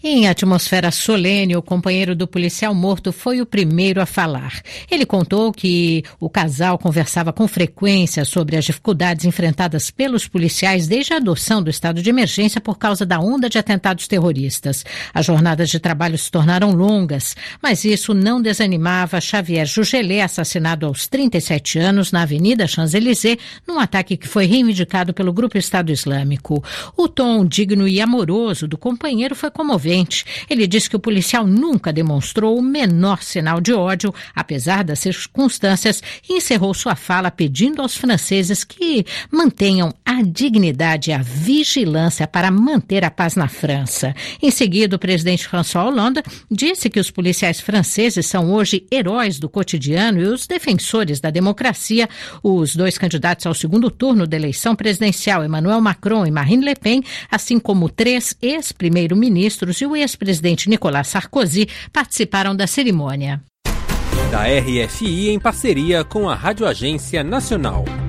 Em atmosfera solene, o companheiro do policial morto foi o primeiro a falar. Ele contou que o casal conversava com frequência sobre as dificuldades enfrentadas pelos policiais desde a adoção do estado de emergência por causa da onda de atentados terroristas. As jornadas de trabalho se tornaram longas, mas isso não desanimava Xavier Jugelé, assassinado aos 37 anos na Avenida Champs-Élysées, num ataque que foi reivindicado pelo Grupo Estado Islâmico. O tom digno e amoroso do companheiro foi comovente. Ele disse que o policial nunca demonstrou o menor sinal de ódio, apesar das circunstâncias, e encerrou sua fala pedindo aos franceses que mantenham a dignidade e a vigilância para manter a paz na França. Em seguida, o presidente François Hollande disse que os policiais franceses são hoje heróis do cotidiano e os defensores da democracia. Os dois candidatos ao segundo turno da eleição presidencial, Emmanuel Macron e Marine Le Pen, assim como 3 ex-primeiros-ministros e o ex-presidente Nicolas Sarkozy, participaram da cerimônia. Da RFI em parceria com a Rádio Agência Nacional.